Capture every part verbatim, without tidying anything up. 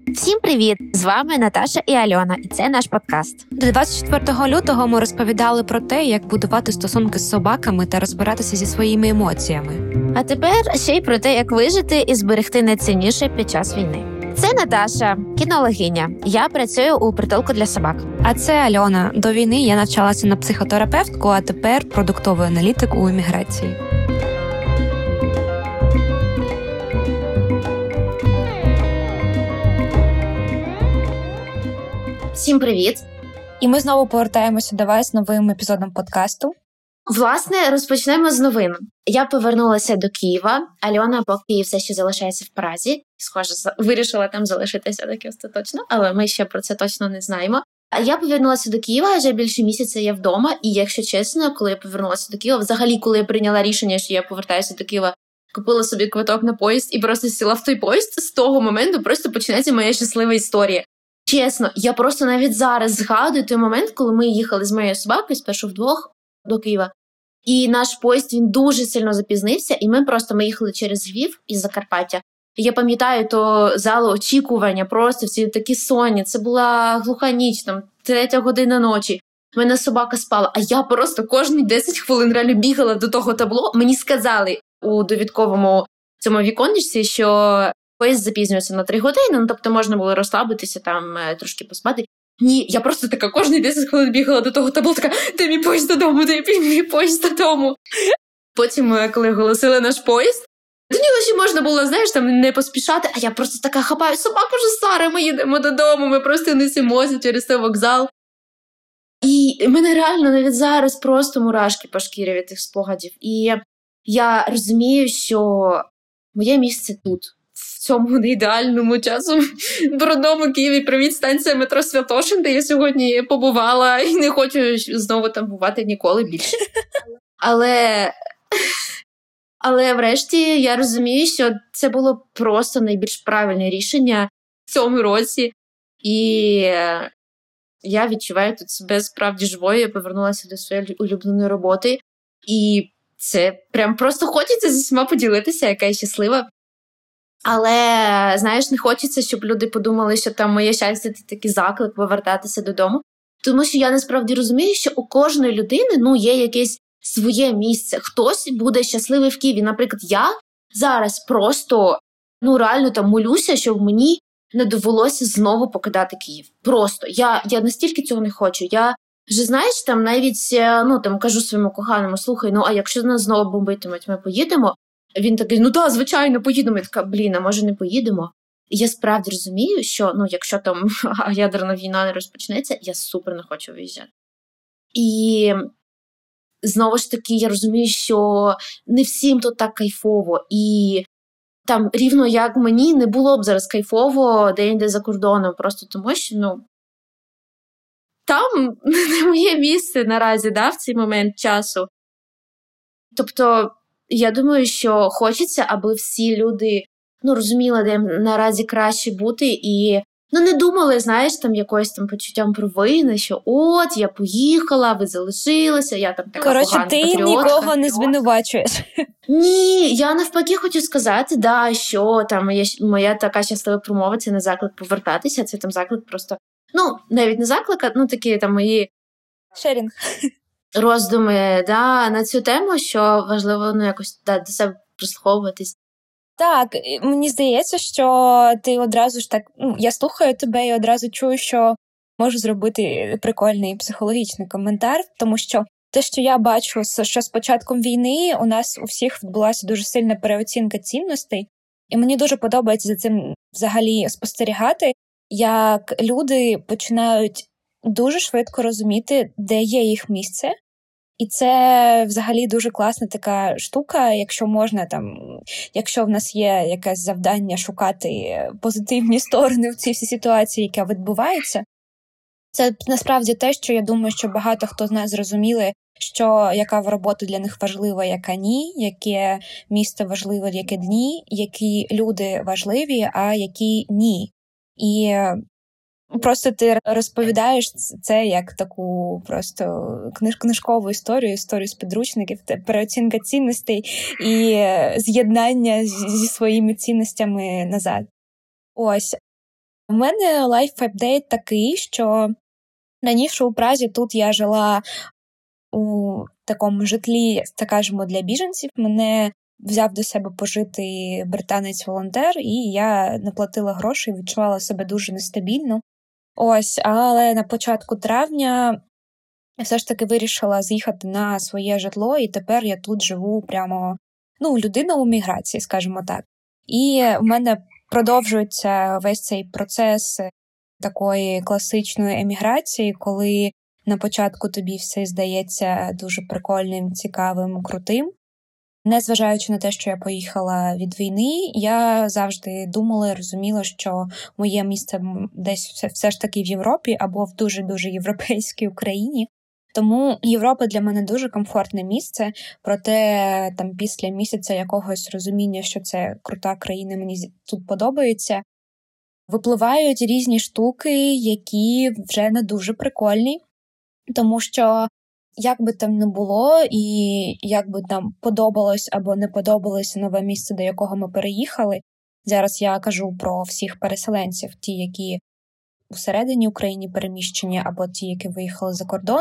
Всім привіт! З вами Наташа і Альона, і це наш подкаст. До двадцять четвертого лютого ми розповідали про те, як будувати стосунки з собаками та розбиратися зі своїми емоціями. А тепер ще й про те, як вижити і зберегти найцінніше під час війни. Це Наташа, кінологиня. Я працюю у притулку для собак. А це Альона. До війни я навчалася на психотерапевтку, а тепер продуктовий аналітик у еміграції. Всім привіт! І ми знову повертаємося до вас з новим епізодом подкасту. Власне, розпочнемо з новин. Я повернулася до Києва. Альона поки все ще залишається в Празі. Схоже, вирішила там залишитися таки остаточно, але ми ще про це точно не знаємо. А я повернулася до Києва, вже більше місяця я вдома. І якщо чесно, коли я повернулася до Києва, взагалі, коли я прийняла рішення, що я повертаюся до Києва, купила собі квиток на поїзд і просто сіла в той поїзд, з того моменту просто починається моя щаслива історія. Чесно, я просто навіть зараз згадую той момент, коли ми їхали з моєю собакою, спершу вдвох до Києва, і наш поїзд, він дуже сильно запізнився, і ми просто, ми їхали через Львів із Закарпаття. І я пам'ятаю то залу очікування, просто всі такі сонні, це була глуха ніч, там, третя година ночі. У мене собака спала, а я просто кожні десять хвилин реально бігала до того табло. Мені сказали у довідковому цьому віконечці, що поїзд запізнюється на три години, ну, тобто можна було розслабитися, там, трошки поспати. Ні, я просто така кожні десять хвилин бігала до того табло, така, де мій поїзд додому, де мій поїзд додому. Потім, коли оголосили наш поїзд, до нього ще можна було, знаєш, там не поспішати, а я просто така хапаю, собаку вже стара, ми їдемо додому, ми просто несемося через той вокзал. І мене реально навіть зараз просто мурашки по шкірі від тих спогадів. І я розумію, що моє місце тут. В цьому неідеальному часом брудному Києві. Привіт, станція метро Святошин, де я сьогодні побувала і не хочу знову там бувати ніколи більше. Але, але врешті я розумію, що це було просто найбільш правильне рішення в цьому році. І я відчуваю тут себе справді живою, я повернулася до своєї улюбленої роботи. І це прям просто хочеться зі всіма поділитися, яка я щаслива. Але, знаєш, не хочеться, щоб люди подумали, що там моє щастя – це такий заклик повертатися додому. Тому що я насправді розумію, що у кожної людини, ну, є якесь своє місце. Хтось буде щасливий в Києві. Наприклад, я зараз просто, ну, реально там молюся, щоб мені не довелося знову покидати Київ. Просто. Я, я настільки цього не хочу. Я вже, знаєш, там навіть, ну, там кажу своєму коханому, слухай, ну, а якщо нас знову бомбитимуть, ми поїдемо? Він такий, ну так, звичайно, поїдемо. Я така, блін, а може не поїдемо? І я справді розумію, що, ну, якщо там ядерна війна не розпочнеться, я супер не хочу виїжджати. І знову ж таки, я розумію, що не всім тут так кайфово. І там рівно як мені не було б зараз кайфово де-інде за кордоном, просто тому що, ну, там не моє місце наразі, да, в цей момент часу. Тобто, я думаю, що хочеться, аби всі люди, ну, розуміли, де їм наразі краще бути, і, ну, не думали, знаєш, там, якоюсь там почуттям провини, що от, я поїхала, ви залишилися, я там така Коротше, погана ти патріотка. нікого не звинувачуєш. Ні, я навпаки хочу сказати, да, що там моя, моя така щаслива промова, це не заклик повертатися, це там заклик просто, ну, навіть не заклик, а, ну, такі там мої... Шерінг. Роздуми, да, на цю тему, що важливо, ну, якось, да, до себе прислуховуватись. Так, мені здається, що ти одразу ж так, ну, я слухаю тебе і одразу чую, що можу зробити прикольний психологічний коментар, тому що те, що я бачу, що з початком війни у нас у всіх відбулася дуже сильна переоцінка цінностей, і мені дуже подобається за цим взагалі спостерігати, як люди починають дуже швидко розуміти, де є їх місце. І це взагалі дуже класна така штука, якщо можна там, якщо в нас є якесь завдання шукати позитивні сторони в цій всій ситуації, яка відбувається. Це насправді те, що я думаю, що багато хто з нас зрозуміли, що яка робота для них важлива, яка ні, яке місце важливе, яке ні, які люди важливі, а які ні. І просто ти розповідаєш це як таку просто книж- книжкову історію, історію з підручників, переоцінка цінностей і з'єднання зі своїми цінностями назад. Ось. У мене лайф-апдейт такий, що раніше у Празі тут я жила у такому житлі, так кажемо, для біженців. Мене взяв до себе пожити британець-волонтер, і я не платила грошей, відчувала себе дуже нестабільно. Ось, але на початку травня я все ж таки вирішила з'їхати на своє житло, і тепер я тут живу прямо, ну, людина у міграції, скажімо так. І в мене продовжується весь цей процес такої класичної еміграції, коли на початку тобі все здається дуже прикольним, цікавим, крутим. Незважаючи на те, що я поїхала від війни, я завжди думала і розуміла, що моє місце десь все, все ж таки в Європі або в дуже-дуже європейській Україні. Тому Європа для мене дуже комфортне місце, проте там після місяця якогось розуміння, що це крута країна, мені тут подобається, випливають різні штуки, які вже не дуже прикольні, тому що як би там не було, і як би нам подобалось або не подобалось нове місце, до якого ми переїхали, зараз я кажу про всіх переселенців, ті, які усередині України переміщені, або ті, які виїхали за кордон,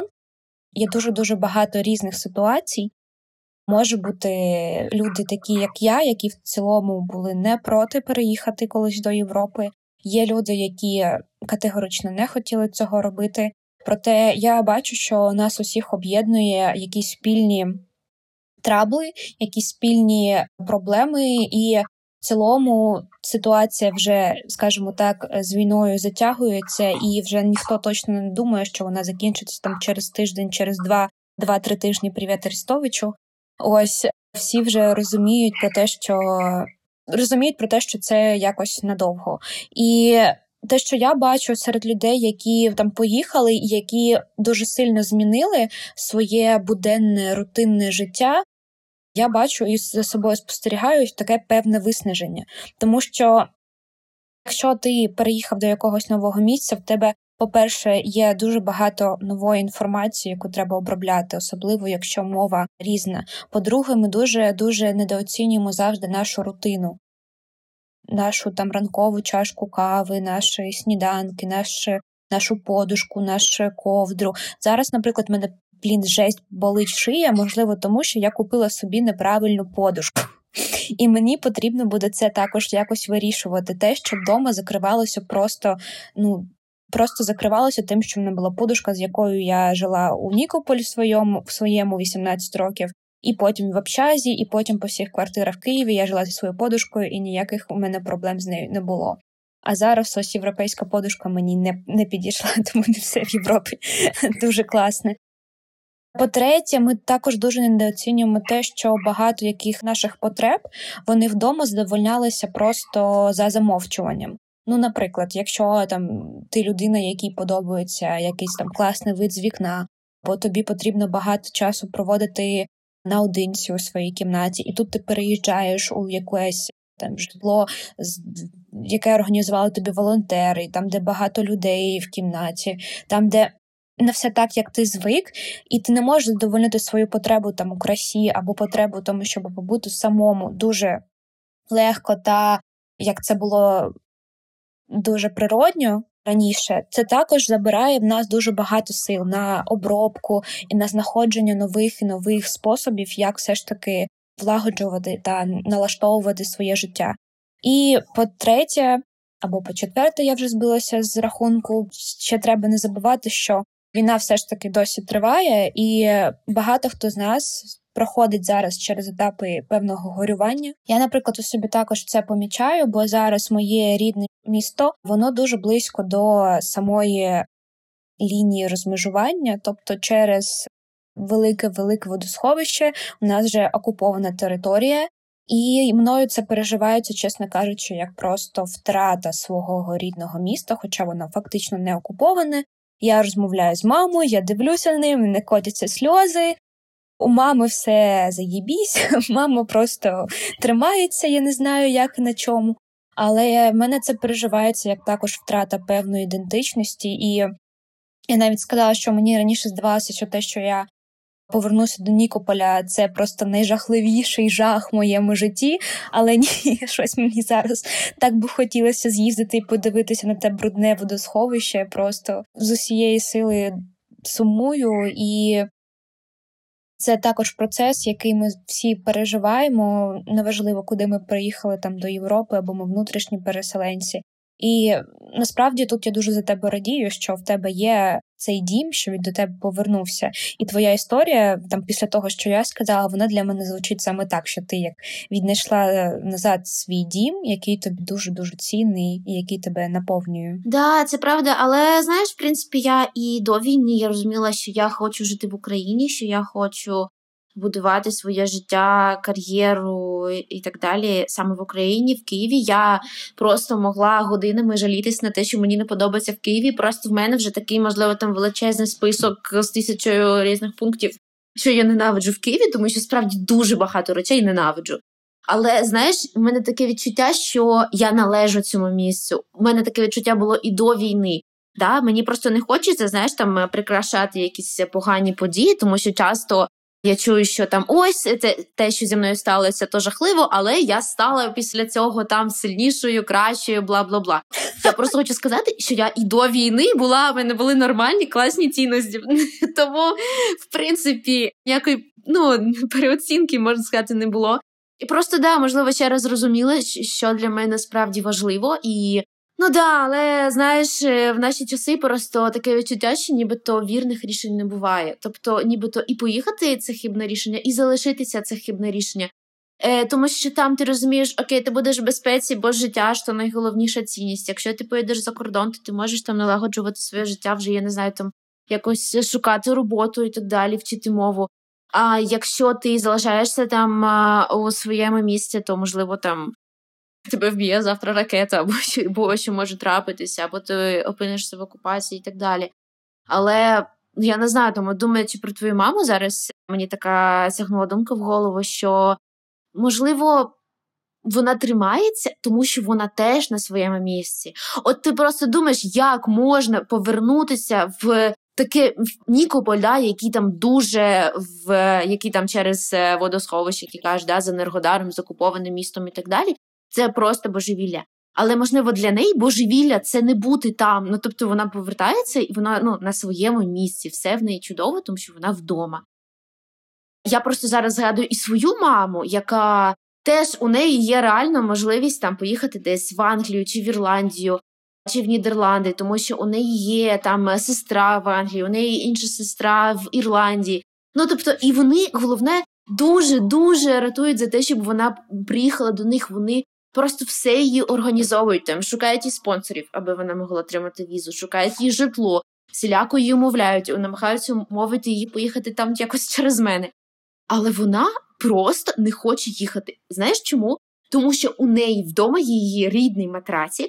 є дуже-дуже багато різних ситуацій. Може бути люди такі, як я, які в цілому були не проти переїхати колись до Європи. Є люди, які категорично не хотіли цього робити. Проте я бачу, що нас усіх об'єднує якісь спільні трабли, якісь спільні проблеми, і в цілому ситуація вже, скажімо так, з війною затягується, і вже ніхто точно не думає, що вона закінчиться там через тиждень, через два, два-три тижні. Привіт Арестовичу. Ось всі вже розуміють про те, що розуміють про те, що це якось надовго. І те, що я бачу серед людей, які там поїхали і які дуже сильно змінили своє буденне, рутинне життя, я бачу і за собою спостерігаю таке певне виснаження. Тому що, якщо ти переїхав до якогось нового місця, в тебе, по-перше, є дуже багато нової інформації, яку треба обробляти, особливо, якщо мова різна. По-друге, ми дуже-дуже недооцінюємо завжди нашу рутину. Нашу там ранкову чашку кави, наші сніданки, нашу, нашу подушку, нашу ковдру. Зараз, наприклад, в мене, блін, жесть болить шия, можливо, тому що я купила собі неправильну подушку. І мені потрібно буде це також якось вирішувати. Те, що вдома закривалося просто, ну, просто закривалося тим, що в мене була подушка, з якою я жила у Нікополі в своєму, в своєму вісімнадцять років. І потім в общазі, і потім по всіх квартирах в Києві я жила зі своєю подушкою, і ніяких у мене проблем з нею не було. А зараз ось європейська подушка мені не, не підійшла, тому не все в Європі дуже класне. По-третє, ми також дуже недооцінюємо те, що багато яких наших потреб, вони вдома задовольнялися просто за замовчуванням. Ну, наприклад, якщо там ти людина, якій подобається якийсь там класний вид з вікна, бо тобі потрібно багато часу проводити наодинці у своїй кімнаті, і тут ти переїжджаєш у якесь там житло, яке організували тобі волонтери, там, де багато людей в кімнаті, там, де не все так, як ти звик, і ти не можеш задовольнити свою потребу там у красі або потребу в тому, щоб побути самому дуже легко та, як це було дуже природньо раніше, це також забирає в нас дуже багато сил на обробку і на знаходження нових і нових способів, як все ж таки влагоджувати та налаштовувати своє життя. І по-третє, або по-четверте, я вже збилася з рахунку, ще треба не забувати, що війна все ж таки досі триває, і багато хто з нас проходить зараз через етапи певного горювання. Я, наприклад, у собі також це помічаю, бо зараз моє рідне місто, воно дуже близько до самої лінії розмежування, тобто через велике-велике водосховище у нас вже окупована територія, і мною це переживається, чесно кажучи, як просто втрата свого рідного міста, хоча воно фактично не окуповане. Я розмовляю з мамою, я дивлюся на неї, не котяться сльози. У мами все заєбісь, мама просто тримається, я не знаю, як і на чому. Але в мене це переживається як також втрата певної ідентичності. І я навіть сказала, що мені раніше здавалося, що те, що я повернуся до Нікополя, це просто найжахливіший жах в моєму житті, але ні, щось мені зараз так би хотілося з'їздити і подивитися на те брудне водосховище, просто з усієї сили сумую, і це також процес, який ми всі переживаємо, неважливо, куди ми приїхали там до Європи, або ми внутрішні переселенці. І насправді тут я дуже за тебе радію, що в тебе є цей дім, що він до тебе повернувся. І твоя історія, там після того, що я сказала, вона для мене звучить саме так, що ти як віднайшла назад свій дім, який тобі дуже-дуже цінний і який тебе наповнює. Да, це правда, але знаєш, в принципі, я і до війни я розуміла, що я хочу жити в Україні, що я хочу будувати своє життя, кар'єру і так далі саме в Україні, в Києві. Я просто могла годинами жалітись на те, що мені не подобається в Києві. Просто в мене вже такий, можливо, там величезний список з тисячою різних пунктів, що я ненавиджу в Києві, тому що справді дуже багато речей ненавиджу. Але, знаєш, в мене таке відчуття, що я належу цьому місцю. У мене таке відчуття було і до війни. Да? Мені просто не хочеться, знаєш, там прикрашати якісь погані події, тому що часто я чую, що там ось це, те, що зі мною сталося, то жахливо, але я стала після цього там сильнішою, кращою, бла-бла-бла. Я просто хочу сказати, що я і до війни була, в мене були нормальні, класні цінності. Тому, в принципі, ніякої, ну, переоцінки, можна сказати, не було. І просто, да, можливо, ще раз зрозуміла, що для мене справді важливо. І, ну да, але, знаєш, в наші часи просто таке відчуття, що нібито вірних рішень не буває. Тобто, нібито і поїхати – це хибне рішення, і залишитися – це хибне рішення. Е, тому що там ти розумієш, окей, ти будеш в безпеці, бо життя ж то найголовніша цінність. Якщо ти поїдеш за кордон, то ти можеш там налагоджувати своє життя, вже, я не знаю, там якось шукати роботу і так далі, вчити мову. А якщо ти залишаєшся там а, у своєму місці, то, можливо, там тебе вб'є завтра ракета, або що, або що може трапитися, або ти опинишся в окупації і так далі. Але я не знаю, тому думаючи про твою маму зараз, мені така сягнула думка в голову, що, можливо, вона тримається, тому що вона теж на своєму місці. От ти просто думаєш, як можна повернутися в таке Нікополь, да, який там дуже, в, який там через водосховище, які кажуть, да, з Енергодаром, з окупованим містом і так далі. Це просто божевілля. Але, можливо, для неї божевілля – це не бути там. Ну, тобто вона повертається і вона, ну, на своєму місці. Все в неї чудово, тому що вона вдома. Я просто зараз згадую і свою маму, яка теж у неї є реально можливість там поїхати десь в Англію чи в Ірландію, чи в Нідерланди, тому що у неї є там сестра в Англії, у неї інша сестра в Ірландії. Ну, тобто, і вони, головне, дуже-дуже ратують за те, щоб вона приїхала до них, вони просто все її організовують, там, шукають їй спонсорів, аби вона могла отримати візу, шукають їй житло, всіляко її умовляють, намагаються умовити її поїхати там якось через мене. Але вона просто не хоче їхати. Знаєш чому? Тому що у неї вдома є її рідний матрацик,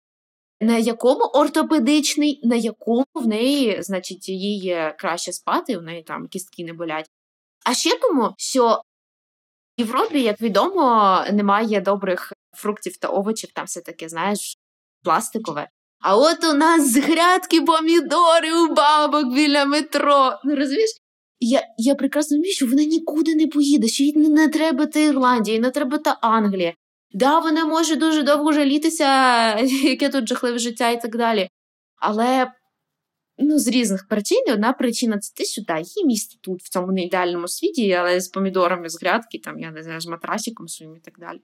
на якому ортопедичний, на якому в неї, значить, їй краще спати, у неї там кістки не болять. А ще тому, що в Європі, як відомо, немає добрих фруктів та овочів, там все таке, знаєш, пластикове. А от у нас з грядки помідори у бабок біля метро. Ну, розумієш? Я, я прекрасно розумію, що вона нікуди не поїде, що їй не, не треба та Ірландія, не треба та Англія. Да, вона може дуже довго жалітися, яке тут жахливе життя і так далі. Але, ну, з різних причин. Одна причина – це те, що, да, її місце тут, в цьому неідеальному світі, але з помідорами з грядки, там, я не знаю, з матрасиком своїм і так далі.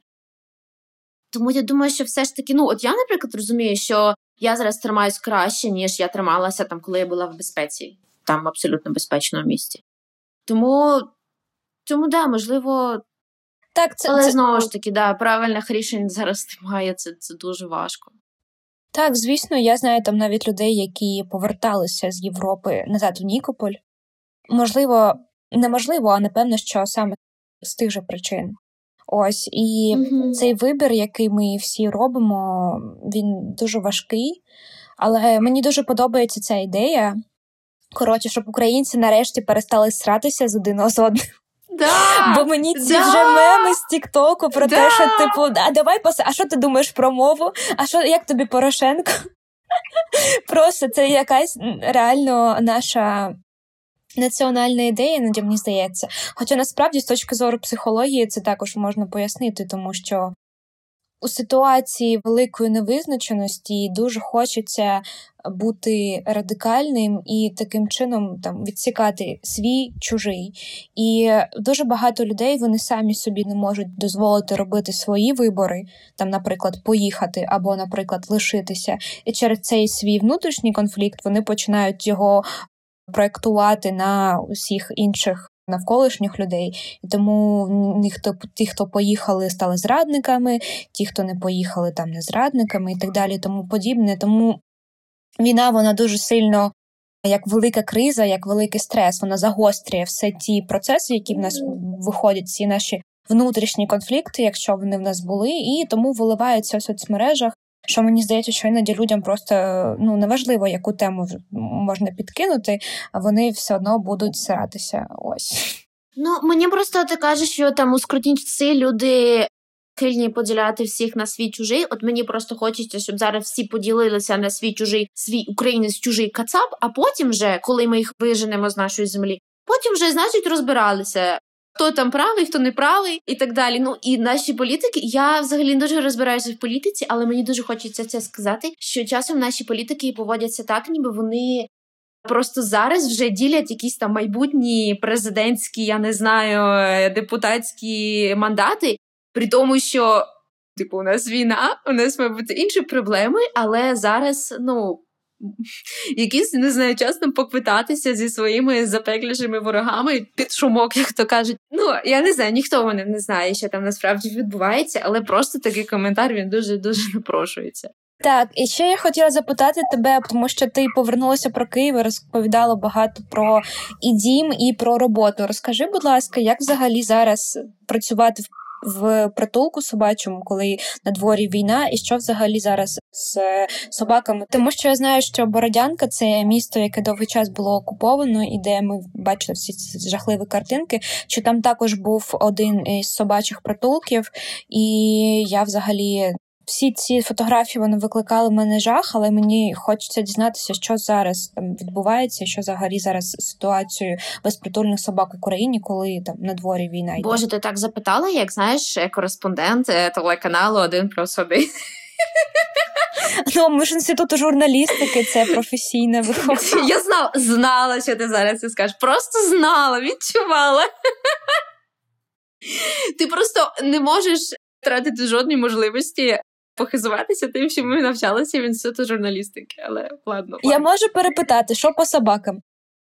Тому я думаю, що все ж таки, ну, от я, наприклад, розумію, що я зараз тримаюсь краще, ніж я трималася там, коли я була в безпеці, там, в абсолютно безпечному місці. Тому, тому, да, можливо, так, це, але це... знову ж таки, да, правильних рішень зараз немає, це, це дуже важко. Так, звісно, я знаю там навіть людей, які поверталися з Європи назад у Нікополь. Можливо, неможливо, а напевно, що саме з тих же причин. Ось, і mm-hmm. цей вибір, який ми всі робимо, він дуже важкий, але мені дуже подобається ця ідея. Коротше, щоб українці нарешті перестали сратися з один з одним. Да, бо мені ці да, вже меми з Тік-Току про да. те, що, типу, а давай пос... а що ти думаєш про мову? А що, як тобі Порошенко? Просто це якась реально наша національна ідея, іноді мені здається. Хоча насправді з точки зору психології це також можна пояснити, тому що у ситуації великої невизначеності дуже хочеться бути радикальним і таким чином там відсікати свій, чужий. І дуже багато людей, вони самі собі не можуть дозволити робити свої вибори, там, наприклад, поїхати або, наприклад, лишитися. І через цей свій внутрішній конфлікт вони починають його проєктувати на усіх інших навколишніх людей. І тому ніхто, ті, хто поїхали, стали зрадниками, ті, хто не поїхали, там не зрадниками і так далі, тому подібне. Тому війна, вона дуже сильно, як велика криза, як великий стрес, вона загострює все ті процеси, які в нас виходять, ці наші внутрішні конфлікти, якщо вони в нас були, і тому виливаються в соцмережах, що мені здається, що іноді людям просто, ну, неважливо, яку тему можна підкинути, а вони все одно будуть сиратися. Ось. Ну, мені просто ти кажеш, що там у скрутні часи люди схильні поділяти всіх на свій чужий. От мені просто хочеться, щоб зараз всі поділилися на свій чужий, свій українець чужий кацап, а потім вже, коли ми їх виженемо з нашої землі, потім вже, значить, розбиралися, хто там правий, хто не правий і так далі. Ну, і наші політики, я взагалі не дуже розбираюся в політиці, але мені дуже хочеться це сказати, що часом наші політики поводяться так, ніби вони просто зараз вже ділять якісь там майбутні президентські, я не знаю, депутатські мандати, при тому, що, типу, у нас війна, у нас, мабуть, інші проблеми, але зараз, ну, якийсь, не знаю, час там поквитатися зі своїми запеклішими ворогами під шумок, як то кажуть. Ну, я не знаю, ніхто мене не знає, що там насправді відбувається, але просто такий коментар, він дуже-дуже напрошується. Так, і ще я хотіла запитати тебе, тому що ти повернулася про Київ і розповідала багато про і дім, і про роботу. Розкажи, будь ласка, як взагалі зараз працювати в в притулку собачому, коли на дворі війна, і що взагалі зараз з собаками? Тому що я знаю, що Бородянка – це місто, яке довгий час було окуповано, і де ми бачили всі ці жахливі картинки, що там також був один із собачих притулків, і я взагалі... Всі ці фотографії, вони викликали в мене жах, але мені хочеться дізнатися, що зараз там відбувається, що взагалі зараз з ситуацією безпритульних собак в Україні, коли там на дворі війна йде. Боже, ти так запитала, як, знаєш, кореспондент телеканалу один плюс один. Ну, ми ж інституту журналістики, це професійне виховання. Я знала, знала, що ти зараз це скажеш. Просто знала, відчувала. Ти просто не можеш втратити жодної можливості похизуватися тим, що ми навчалися в інституту журналістики, але ладно. Я ладно. Можу перепитати, що по собакам?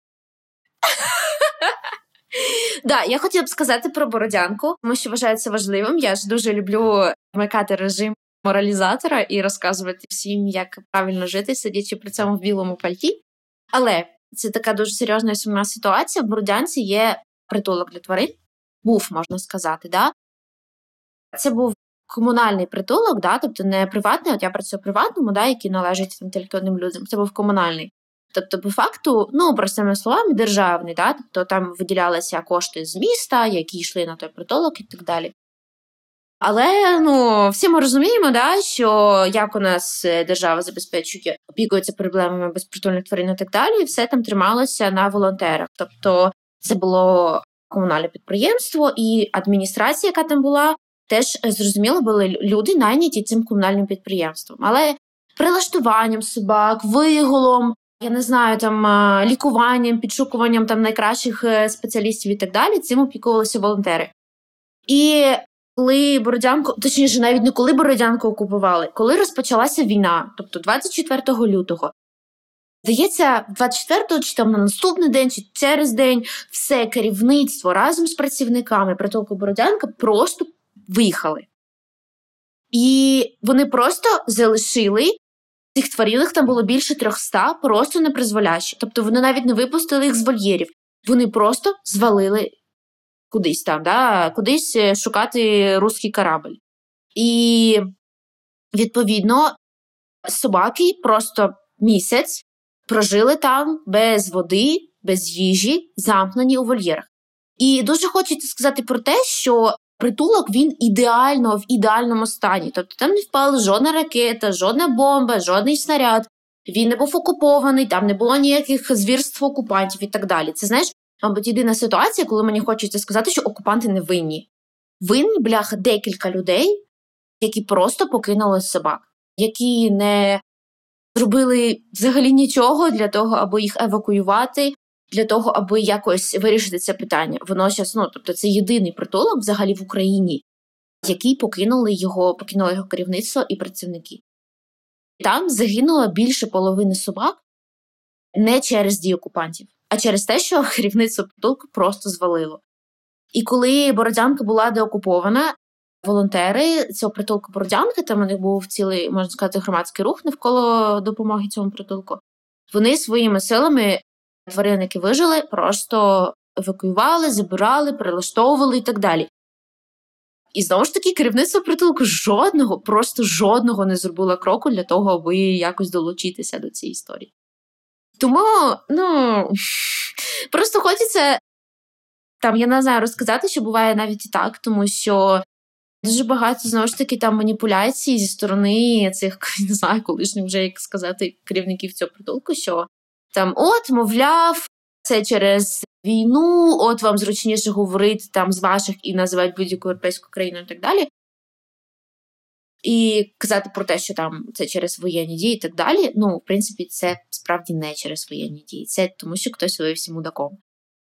Да, я хотіла б сказати про Бородянку, тому що вважаю це важливим. Я ж дуже люблю вмикати режим моралізатора і розказувати всім, як правильно жити, сидячи при цьому в білому пальті. Але це така дуже серйозна і сумна ситуація. В Бородянці є притулок для тварин. Був, можна сказати, да? Це був комунальний притулок, да, тобто не приватний, от я працюю в приватному, да, який належить там тільки одним людям, це був комунальний. Тобто, по факту, ну, простими словами, державний, да, тобто там виділялися кошти з міста, які йшли на той притулок і так далі. Але, ну, всі ми розуміємо, да, що як у нас держава забезпечує, опікується проблемами безпритульних тварин і так далі, і все там трималося на волонтерах. Тобто, це було комунальне підприємство і адміністрація, яка там була, теж, зрозуміло, були люди, найняті цим комунальним підприємством. Але прилаштуванням собак, вигулом, я не знаю, там, лікуванням, підшукуванням там найкращих спеціалістів і так далі, цим опікувалися волонтери. І коли Бородянку, точніше, навіть не коли Бородянку окупували, коли розпочалася війна, тобто двадцять четвертого лютого, здається, двадцять четвертого чи там на наступний день, чи через день, все керівництво разом з працівниками притулку Бородянка просто виїхали. І вони просто залишили цих тваринок, там було більше трьохста, просто непризволяще. Тобто вони навіть не випустили їх з вольєрів. Вони просто звалили кудись там, да, кудись шукати русський корабль. І, відповідно, собаки просто місяць прожили там без води, без їжі, замкнені у вольєрах. І дуже хочеться сказати про те, що притулок, він ідеально, в ідеальному стані. Тобто там не впала жодна ракета, жодна бомба, жодний снаряд. він не був окупований, там не було ніяких звірств окупантів і так далі. Це, знаєш, мабуть, єдина ситуація, коли мені хочеться сказати, що окупанти не винні. Винні, бляха, декілька людей, які просто покинули собак, які не зробили взагалі нічого для того, аби їх евакуювати, для того, аби якось вирішити це питання. Воно зараз, ну, тобто це єдиний притулок взагалі в Україні, який покинули його, покинуло його керівництво і працівники. Там загинуло більше половини собак не через дії окупантів, а через те, що керівництво притулку просто звалило. І коли Бородянка була деокупована, волонтери цього притулку Бородянки, там у них був цілий, можна сказати, громадський рух навколо допомоги цьому притулку, вони своїми силами тварин, які вижили, просто евакуювали, забирали, прилаштовували і так далі. І знову ж таки, керівництво притулку жодного, просто жодного не зробило кроку для того, аби якось долучитися до цієї історії. Тому, ну, просто хочеться, там, я не знаю, розказати, що буває навіть і так, тому що дуже багато, знову ж таки, там маніпуляцій зі сторони цих, не знаю, колишніх вже, як сказати, керівників цього притулку, що там, от, мовляв, це через війну, от вам зручніше говорити там з ваших і називати будь-яку європейську країну і так далі. І казати про те, що там це через воєнні дії і так далі, ну, в принципі, це справді не через воєнні дії. Це тому, що хтось виявився мудаком.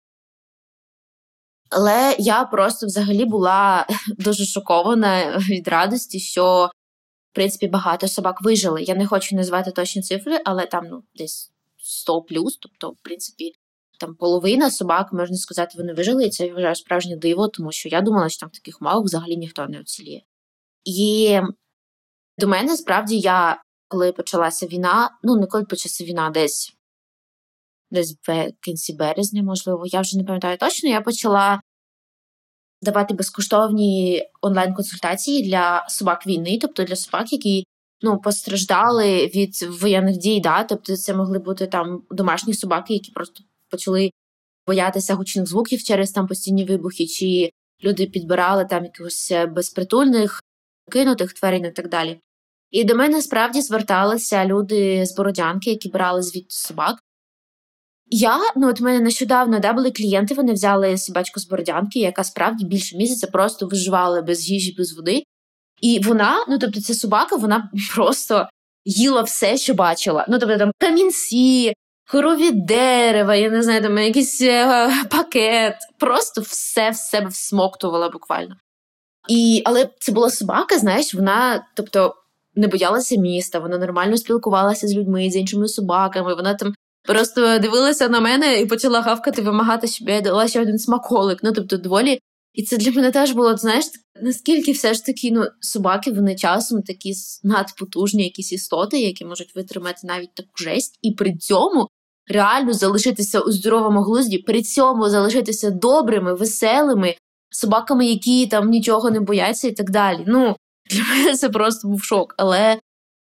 Але я просто взагалі була дуже шокована від радості, що, в принципі, багато собак вижили. Я не хочу назвати точні цифри, але там, ну, десь сто плюс, тобто, в принципі, там половина собак, можна сказати, вони вижили, і це, я вважаю, справжнє диво, тому що я думала, що там в таких умовах взагалі ніхто не оціліє. І до мене, справді, я, коли почалася війна, ну, не коли почалася війна, десь, десь в кінці березня, можливо, я вже не пам'ятаю точно, я почала давати безкоштовні онлайн-консультації для собак війни, тобто для собак, які, ну, постраждали від воєнних дій, да? Тобто це могли бути там домашні собаки, які просто почали боятися гучних звуків через там постійні вибухи, чи люди підбирали там якихось безпритульних, кинутих тварин і так далі. І до мене справді зверталися люди з Бородянки, які брали звідти собак. Я, ну от у мене нещодавно, да, були клієнти, вони взяли собачку з Бородянки, яка справді більше місяця просто виживала без їжі, без води. І вона, ну тобто ця собака, вона просто їла все, що бачила. Ну тобто там камінці, корові дерева, я не знаю, там якийсь е, пакет. Просто все в себе всмоктувала буквально. І, але це була собака, знаєш, вона, тобто, не боялася міста, вона нормально спілкувалася з людьми, з іншими собаками, вона там просто дивилася на мене і почала гавкати, вимагати, щоб я дала ще один смаколик. Ну, тобто, доволі. І це для мене теж було, знаєш, наскільки все ж таки, ну, собаки, вони часом такі надпотужні якісь істоти, які можуть витримати навіть таку жесть, і при цьому реально залишитися у здоровому глузді, при цьому залишитися добрими, веселими, собаками, які там нічого не бояться і так далі. Ну, для мене це просто був шок. Але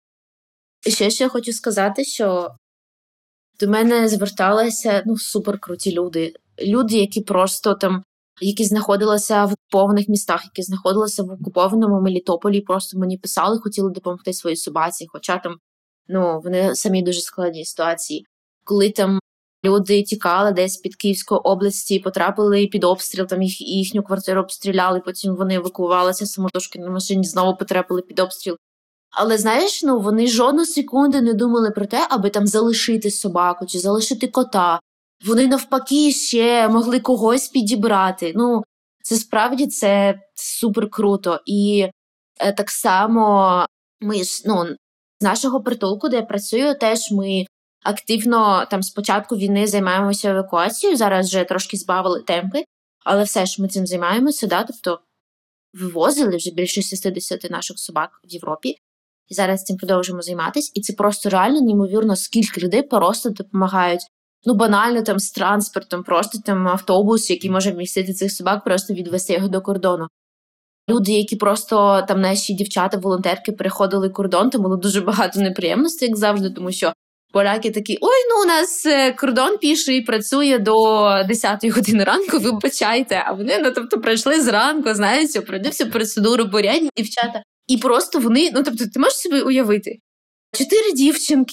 ще ще хочу сказати, що до мене зверталися, ну, суперкруті люди. Люди, які просто там, які знаходилися в окупованих містах, які знаходилися в окупованому Мелітополі, просто мені писали, хотіли допомогти своїй собаці, хоча там, ну, вони самі дуже складні ситуації. Коли там люди тікали десь під Київської області, потрапили під обстріл, там їх, їхню квартиру обстріляли, потім вони евакуювалися самотужки на машині, знову потрапили під обстріл. Але, знаєш, ну, вони жодну секунду не думали про те, аби там залишити собаку чи залишити кота. Вони навпаки ще могли когось підібрати. Ну, це справді це супер круто. І е, так само ми ж, ну, з нашого притулку, де я працюю, теж ми активно там з початку війни займаємося евакуацією. Зараз вже трошки збавили темпи, але все ж ми цим займаємося, да? Тобто вивозили вже більше шістдесят наших собак в Європі. І зараз цим продовжуємо займатися. І це просто реально неймовірно, скільки людей просто допомагають. Ну, банально там з транспортом, просто там автобус, який може вмістити цих собак, просто відвести його до кордону. Люди, які просто, там наші дівчата-волонтерки переходили кордон, там було дуже багато неприємностей, як завжди, тому що поляки такі, ой, ну у нас кордон піший працює до десятої години ранку, вибачайте. А вони, ну, тобто, пройшли зранку, знаєте, пройшли всю процедуру, порядні дівчата. І просто вони, ну, тобто, ти можеш собі уявити, чотири дівчинки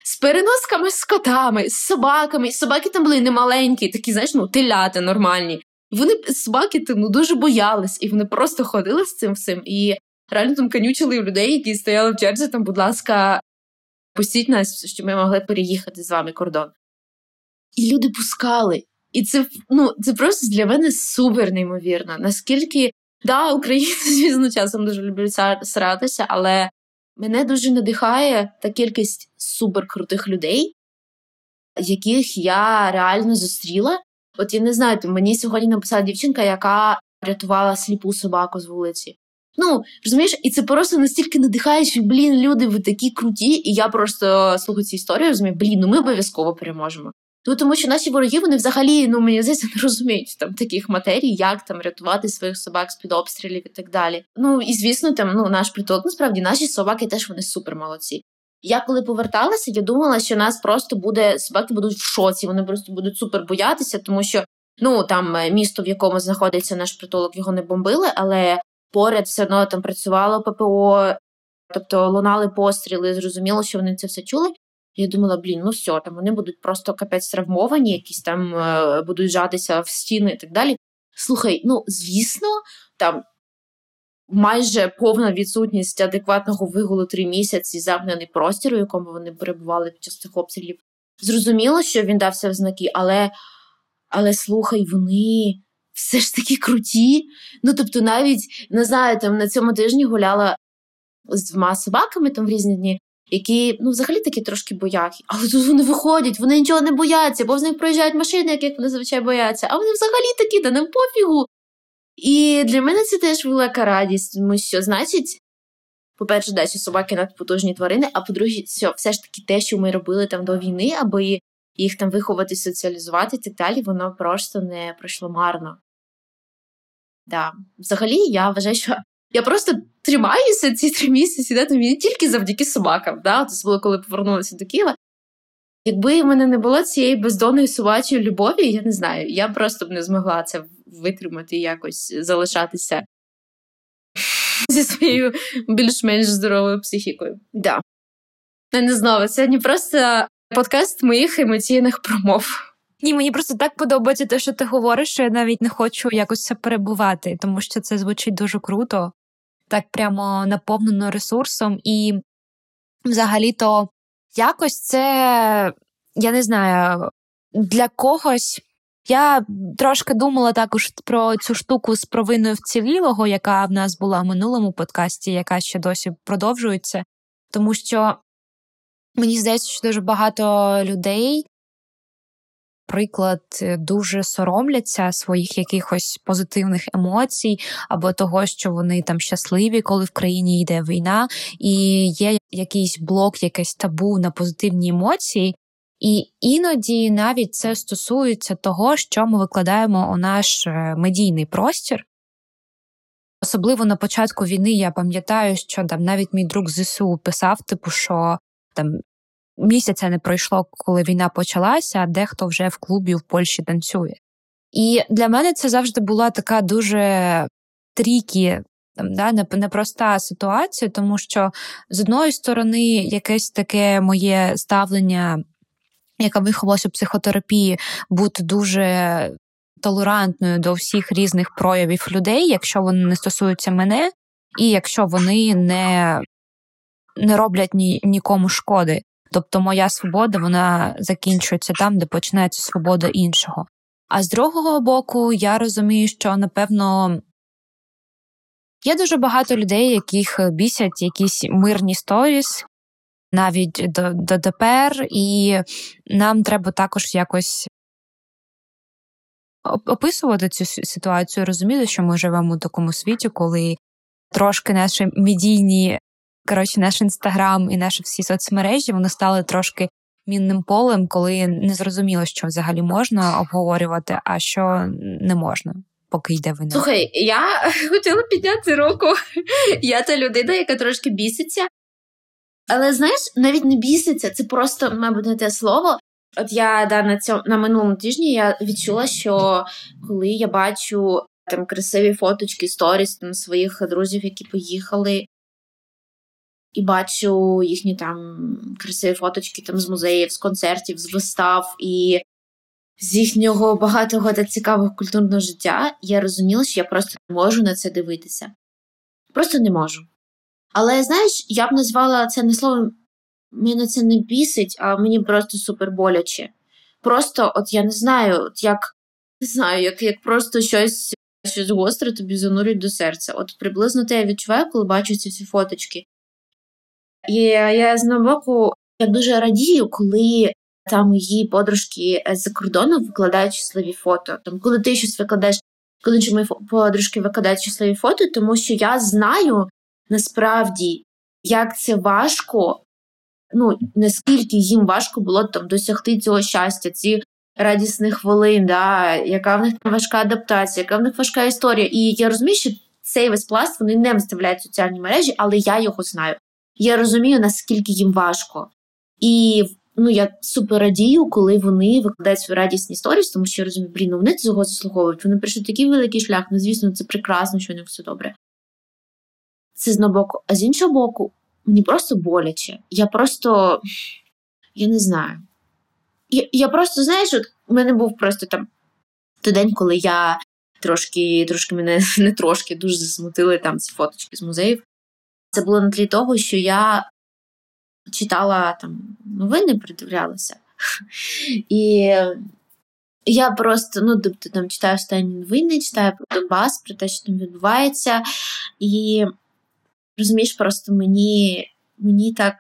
з переносками з котами, з собаками. Собаки там були не маленькі, такі, знаєш, ну, теляти нормальні. Вони, собаки там, ну, дуже боялись, і вони просто ходили з цим всім, і реально там канючили людей, які стояли в черзі, там, будь ласка, пустіть нас, щоб ми могли переїхати з вами кордон. І люди пускали. І це, ну, це просто для мене супер неймовірно. Наскільки, да, українці, звісно, часом дуже люблять сратися, але мене дуже надихає та кількість суперкрутих людей, яких я реально зустріла. От я не знаю, мені сьогодні написала дівчинка, яка рятувала сліпу собаку з вулиці. Ну, розумієш, і це просто настільки надихає, що, блін, люди, ви такі круті, і я просто слухаю ці історії, розумію, блін, ну ми обов'язково переможемо. Ну, тому що наші вороги, вони взагалі, ну, мені здається, не розуміють там таких матерій, як там рятувати своїх собак з-під обстрілів і так далі. Ну, і звісно, там, ну, наш притулок, насправді, наші собаки теж, вони супер молодці. Я коли поверталася, я думала, що нас просто буде, собаки будуть в шоці, вони просто будуть супер боятися, тому що, ну, там, місто, в якому знаходиться наш притулок, його не бомбили, але поряд все одно там працювало ППО, тобто лунали постріли, зрозуміло, що вони це все чули. Я думала, блін, ну все, там вони будуть просто капець травмовані, якісь там е, будуть жатися в стіни і так далі. Слухай, ну, звісно, там майже повна відсутність адекватного вигулу три місяці, замкнений простір, у якому вони перебували під час цих обстрілів. Зрозуміло, що він дався в знаки, але, але слухай, вони все ж таки круті. Ну, тобто навіть, не знаю, там на цьому тижні гуляла з двома собаками там в різні дні, які, ну, взагалі такі трошки боякі. Але тут вони виходять, вони нічого не бояться, бо з них проїжджають машини, яких вони зазвичай бояться. А вони взагалі такі, да нам пофігу. І для мене це теж велика радість, тому що, значить, по-перше, да, що собаки надпотужні тварини, а по-друге, що все ж таки те, що ми робили там до війни, аби їх там виховати, соціалізувати і так далі, воно просто не пройшло марно. Да. Взагалі, я вважаю, що я просто тримаюся ці три місяці, да, не тільки завдяки собакам. Да? Це було, коли повернулася до Києва. Якби в мене не було цієї бездонної собачої любові, я не знаю, я просто б не змогла це витримати і якось залишатися зі своєю більш-менш здоровою психікою. Да. Не знаю, сьогодні просто подкаст моїх емоційних промов. Ні, мені просто так подобається те, що ти говориш, що я навіть не хочу якось це перебувати, тому що це звучить дуже круто, так прямо наповнено ресурсом. І взагалі-то якось це, я не знаю, для когось. Я трошки думала також про цю штуку з провиною вцілілого, яка в нас була в минулому подкасті, яка ще досі продовжується, тому що мені здається, що дуже багато людей, наприклад, дуже соромляться своїх якихось позитивних емоцій або того, що вони там щасливі, коли в країні йде війна, і є якийсь блок, якесь табу на позитивні емоції. І іноді навіть це стосується того, що ми викладаємо у наш медійний простір. Особливо на початку війни я пам'ятаю, що там навіть мій друг з ЗСУ писав, типу, що там місяця не пройшло, коли війна почалася, а дехто вже в клубі в Польщі танцює. І для мене це завжди була така дуже трікі, там, да, непроста ситуація, тому що з одної сторони якесь таке моє ставлення, яка виховалася в психотерапії, бути дуже толерантною до всіх різних проявів людей, якщо вони не стосуються мене, і якщо вони не, не роблять ні, нікому шкоди. Тобто моя свобода, вона закінчується там, де починається свобода іншого. А з другого боку, я розумію, що, напевно, є дуже багато людей, яких бісять якісь мирні сторіс, навіть до, до тепер, і нам треба також якось описувати цю ситуацію, розуміти, що ми живемо у такому світі, коли трошки наші медійні, коротше, наш Інстаграм і наші всі соцмережі, вони стали трошки мінним полем, коли не зрозуміло, що взагалі можна обговорювати, а що не можна, поки йде війна. Слухай, я хотіла підняти руку. Я та людина, яка трошки біситься. Але, знаєш, навіть не біситься, це просто, мабуть, не те слово. От я да, на, цьому, на минулому тижні я відчула, що коли я бачу там красиві фоточки, сторіс там, своїх друзів, які поїхали, і бачу їхні там красиві фоточки там з музеїв, з концертів, з вистав і з їхнього багатого та цікавого культурного життя, я розуміла, що я просто не можу на це дивитися. Просто не можу. Але, знаєш, я б назвала це не словом, мене це не бісить, а мені просто супер боляче. Просто, от я не знаю, от як, не знаю, як, як просто щось, щось гостре тобі занурюють до серця. От приблизно те я відчуваю, коли бачу ці всі фоточки. І я, з одного боку, я дуже радію, коли там її подружки з-за кордону викладають щасливі фото. Там, коли ти щось викладаєш, коли мої подружки викладають щасливі фото, тому що я знаю, насправді, як це важко, ну, наскільки їм важко було там досягти цього щастя, ці радісних хвилин, да, яка в них там важка адаптація, яка в них важка історія. І я розумію, що цей весь пласт вони не виставляють в соціальні мережі, але я його знаю. Я розумію, наскільки їм важко. І ну, я супер радію, коли вони викладають свої радісні історії, тому що я розумію, блін, ну вони цього заслуговують. Вони пройшли такий великий шлях, ну, звісно, це прекрасно, що у них все добре. Це з одного боку. А з іншого боку, мені просто боляче. Я просто, я не знаю. Я, я просто, знаєш, от у мене був просто там той день, коли я трошки, трошки мене, не трошки, дуже засмутили там ці фоточки з музеїв. Це було на тлі того, що я читала там новини, придивлялася. І я просто, ну, тобто там читаю останні новини, читаю про Донбас, про те, що там відбувається. І, розумієш, просто мені, мені так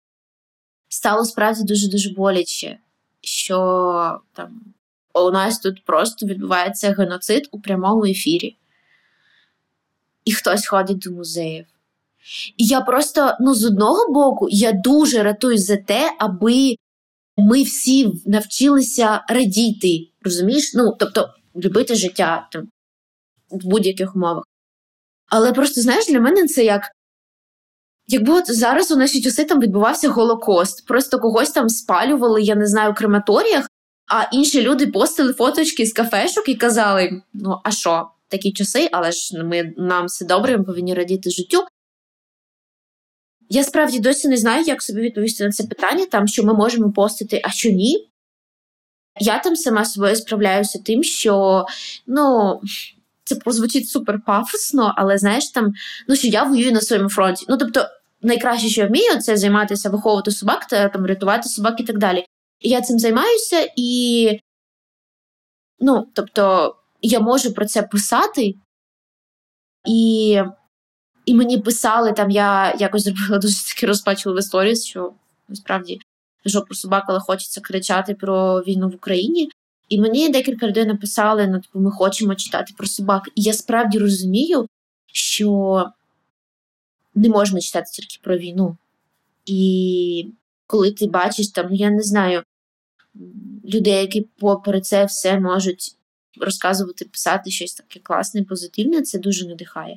стало справді дуже-дуже боляче, що там у нас тут просто відбувається геноцид у прямому ефірі. І хтось ходить до музеїв. І я просто, ну, з одного боку, я дуже ратуюсь за те, аби ми всі навчилися радіти, розумієш? Ну, тобто, любити життя там, в будь-яких умовах. Але просто, знаєш, для мене це як, якби от зараз у наші часи там відбувався Голокост. Просто когось там спалювали, я не знаю, в крематоріях, а інші люди постили фоточки з кафешок і казали, ну, а що, такі часи, але ж ми, нам все добре, ми повинні радіти життю. Я справді досі не знаю, як собі відповісти на це питання, там, що ми можемо постити, а що ні. Я там сама з собою справляюся тим, що, ну, це прозвучить супер пафосно, але, знаєш, там, ну, що я воюю на своєму фронті. Ну, тобто, найкраще, що я вмію, це займатися, виховувати собак, та, там, рятувати собак і так далі. І я цим займаюся, і, ну, тобто, я можу про це писати, і... І мені писали, там я якось зробила дуже таки розпачливу історію, що насправді жопу собак, але хочеться кричати про війну в Україні. І мені декілька людей написали, ну, типу, ми хочемо читати про собак. І я справді розумію, що не можна читати тільки про війну. І коли ти бачиш, там, я не знаю, людей, які попри це все можуть розказувати, писати щось таке класне, позитивне, це дуже надихає.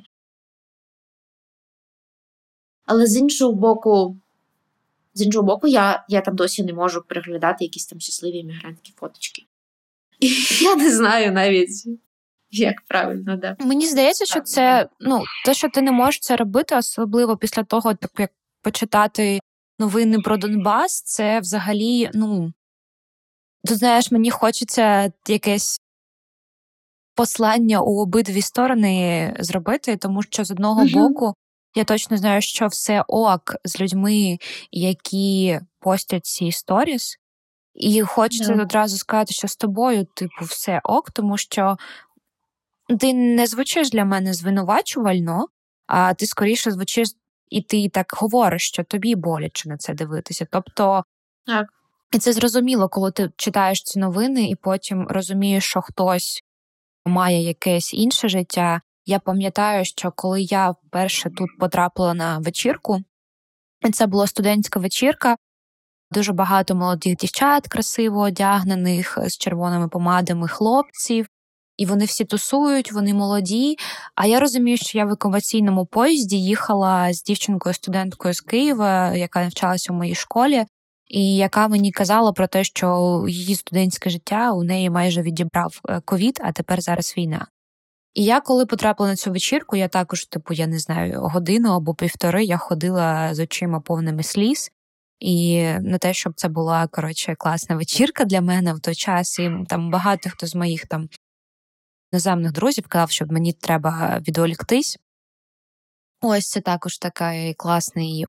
Але з іншого боку, з іншого боку, я, я там досі не можу переглядати якісь там щасливі іммігрантські фоточки. І я не знаю навіть, як правильно, да. Мені здається, що це, ну, те, що ти не можеш це робити, особливо після того, так, як почитати новини про Донбас, це взагалі, ну, ти знаєш, мені хочеться якесь послання у обидві сторони зробити, тому що з одного угу. боку я точно знаю, що все ок з людьми, які постять ці сторіс, і хочеться yeah. одразу сказати, що з тобою, типу, все ок, тому що ти не звучиш для мене звинувачувально, а ти скоріше звучиш, і ти так говориш, що тобі боляче на це дивитися. Тобто, так. І це зрозуміло, коли ти читаєш ці новини, і потім розумієш, що хтось має якесь інше життя. Я пам'ятаю, що коли я вперше тут потрапила на вечірку, це була студентська вечірка, дуже багато молодих дівчат, красиво одягнених, з червоними помадами хлопців, і вони всі тусують, вони молоді, а я розумію, що я в евакуаційному поїзді їхала з дівчинкою-студенткою з Києва, яка навчалася у моїй школі, і яка мені казала про те, що її студентське життя у неї майже відібрав ковід, а тепер зараз війна. І я, коли потрапила на цю вечірку, я також, типу, я не знаю, годину або півтори я ходила з очима повними сліз. І не те, щоб це була, коротше, класна вечірка для мене в той час. І там багато хто з моїх там іноземних друзів казав, що мені треба відволіктись. Ось це також така класний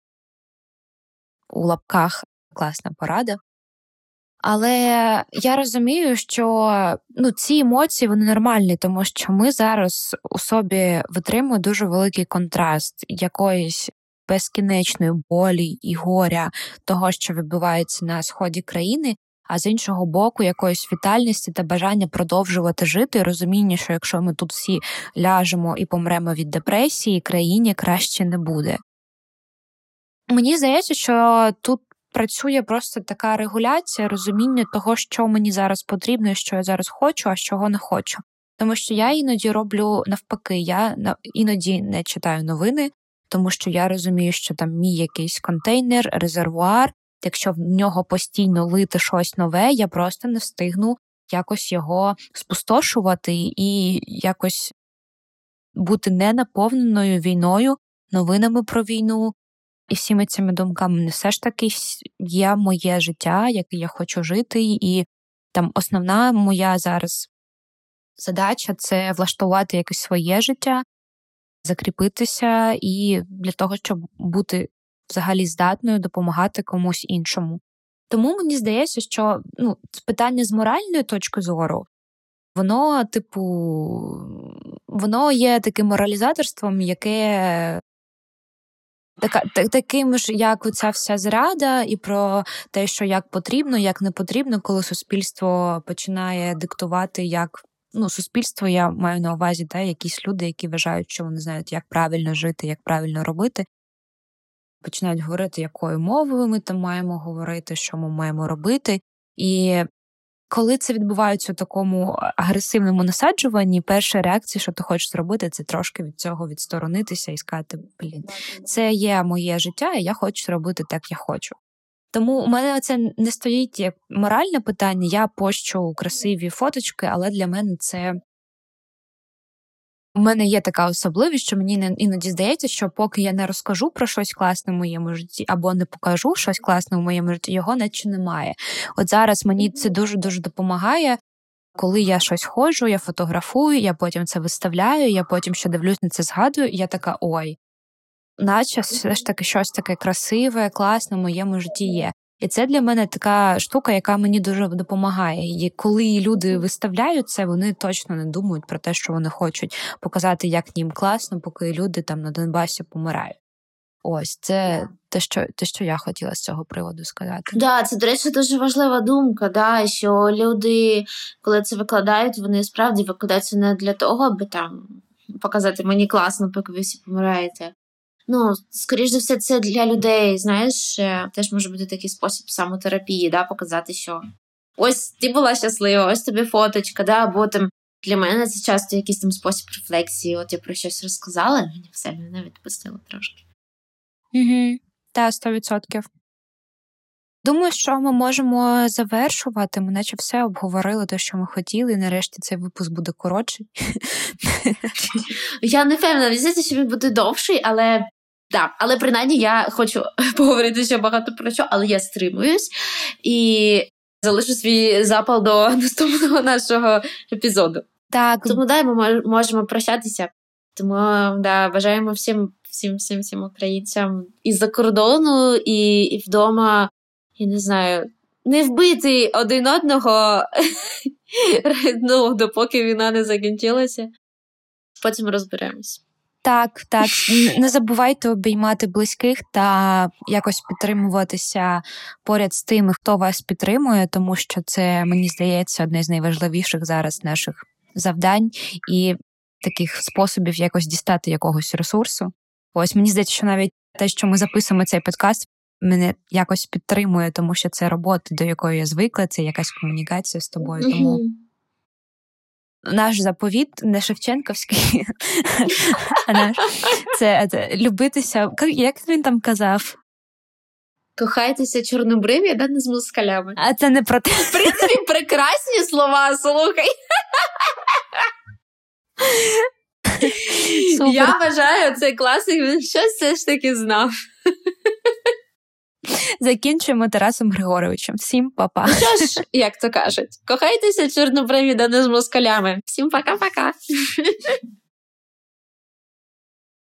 у лапках класна порада. Але я розумію, що ну, ці емоції, вони нормальні, тому що ми зараз у собі витримуємо дуже великий контраст якоїсь безкінечної болі і горя того, що відбувається на сході країни, а з іншого боку, якоїсь вітальності та бажання продовжувати жити, розуміння, що якщо ми тут всі ляжемо і помремо від депресії, країні краще не буде. Мені здається, що тут працює просто така регуляція, розуміння того, що мені зараз потрібно, що я зараз хочу, а чого не хочу. Тому що я іноді роблю навпаки, я іноді не читаю новини, тому що я розумію, що там мій якийсь контейнер, резервуар, якщо в нього постійно лити щось нове, я просто не встигну якось його спустошувати і якось бути не наповненою війною, новинами про війну і всіми цими думками. Все ж таки є моє життя, яке я хочу жити, і там основна моя зараз задача – це влаштувати якесь своє життя, закріпитися і для того, щоб бути взагалі здатною допомагати комусь іншому. Тому мені здається, що ну, питання з моральної точки зору, воно, типу, воно є таким моралізаторством, яке така, так, таким ж, як оця вся зрада, і про те, що як потрібно, як не потрібно, коли суспільство починає диктувати, як ну, суспільство, я маю на увазі, та, якісь люди, які вважають, що вони знають, як правильно жити, як правильно робити, починають говорити, якою мовою ми там маємо говорити, що ми маємо робити. І коли це відбувається у такому агресивному насаджуванні, перша реакція, що ти хочеш зробити, це трошки від цього відсторонитися і сказати, блін, це є моє життя, і я хочу робити так, як хочу. Тому у мене це не стоїть як моральне питання, я пощу красиві фоточки, але для мене це... У мене є така особливість, що мені іноді здається, що поки я не розкажу про щось класне в моєму житті, або не покажу щось класне в моєму житті, його наче немає. От зараз мені це дуже-дуже допомагає, коли я щось ходжу, я фотографую, я потім це виставляю, я потім ще дивлюсь на це, згадую, і я така, ой, наче все ж таки щось таке красиве, класне в моєму житті є. І це для мене така штука, яка мені дуже допомагає. І коли люди виставляють це, вони точно не думають про те, що вони хочуть показати, як їм класно, поки люди там на Донбасі помирають. Ось, це те, що, те, що я хотіла з цього приводу сказати. Так, да, це, до речі, дуже важлива думка, да, що люди, коли це викладають, вони справді викладаються не для того, аби там показати мені класно, поки ви всі помираєте. Ну, скоріш за все, це для людей, знаєш, теж може бути такий спосіб самотерапії, да, показати, що ось ти була щаслива, ось тобі фоточка, да, або там для мене це часто якийсь там спосіб рефлексії, от я про щось розказала, мені все, мене відпустило трошки. Угу, так, сто відсотків. Думаю, що ми можемо завершувати, ми наче все обговорили, те, що ми хотіли, і нарешті цей випуск буде коротший. Я не впевнена, мені здається, що він буде довший, але... Так, але принаймні я хочу поговорити ще багато про що, але я стримуюсь і залишу свій запал до наступного нашого епізоду. Так. Тому да, ми можемо прощатися. Тому да, бажаємо всім, всім, всім, всім українцям із-за кордону, і, і вдома, я не знаю, не вбити один одного, ну, допоки війна не закінчилася. Потім розберемось. Так, так. Не забувайте обіймати близьких та якось підтримуватися поряд з тими, хто вас підтримує, тому що це, мені здається, одне з найважливіших зараз наших завдань і таких способів якось дістати якогось ресурсу. Ось, мені здається, що навіть те, що ми записуємо цей подкаст, мене якось підтримує, тому що це робота, до якої я звикла, це якась комунікація з тобою, тому... Mm-hmm. Наш заповіт не шевченківський, а наш це, це любитися. Як він там казав? Кохайтеся чорнобриві, да, не з москалями. А це не про те. В принципі, прекрасні слова, слухай. Супер. Я вважаю, цей класик, він щось все ж таки знав. Закінчуємо Тарасом Григоровичем. Всім па-па. Що ж, як то кажуть, кохайтеся чорнобриві, да не з москалями. Всім пока-пока.